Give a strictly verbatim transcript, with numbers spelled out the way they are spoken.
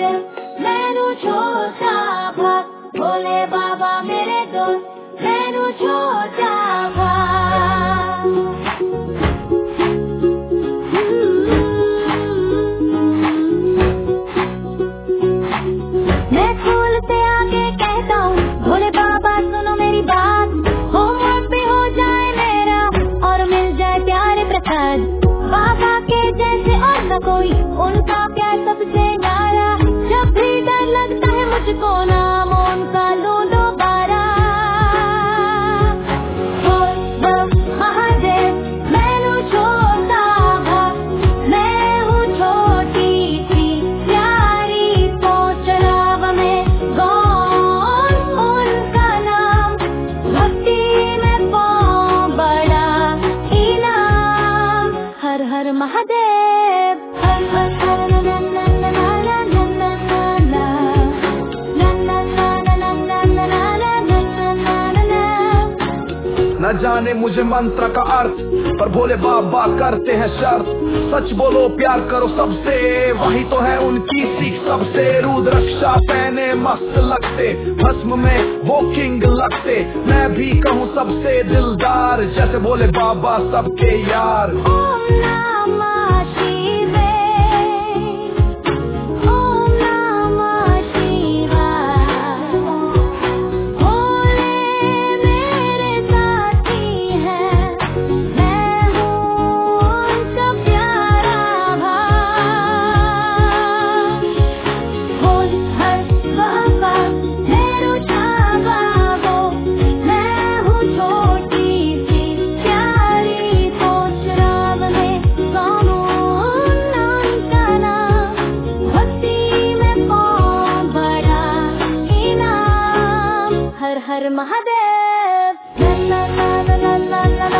महादेव मैनू छोटा भाग, भोले बाबा मेरे दोस्त मैनू छोटा भाग। मैं फूल से आगे कहता हूँ भोले बाबा सुनो मेरी बात, होमवर्क भी हो जाए मेरा और मिल जाए प्यारे प्रसाद। बाबा के जैसे और न कोई, उनका प्यार सबसे न्यारा, जब भी डर लगता है मुझको नाम उनका लूं दोबारा। महादेव मैनू छोटा भाग, मैं हूँ छोटी सी प्यारी सोच राव में कौन उनका नाम, भक्ति में पाऊं बड़ा इनाम। हर हर महादेव, हर हर हर ना ना ना ना ना ना ना ना ना ना ना ना ना ना ना। न जाने मुझे मंत्र का अर्थ, पर भोले बाबा करते हैं शर्त, सच बोलो प्यार करो सबसे, वही तो है उनकी सीख सबसे। रुद्राक्षा पहने मस्त लगते, भस्म में वो किंग लगते, मैं भी कहूँ सबसे दिलदार, जैसे भोले बाबा सबके यार। ओम नमः शिवाय, ओम नमः शिवाय, भोले मेरे साथी हैं, मैं हूँ उनका प्यारा भाग। बोल हर बाबा मेरू छावा वो, मैं हूँ छोटी सी प्यारी सोच राव में कौन उनका नाम, भक्ति में पाऊं बड़ा इनाम। हर हर महादेव, ला ला ला ला ला ला ला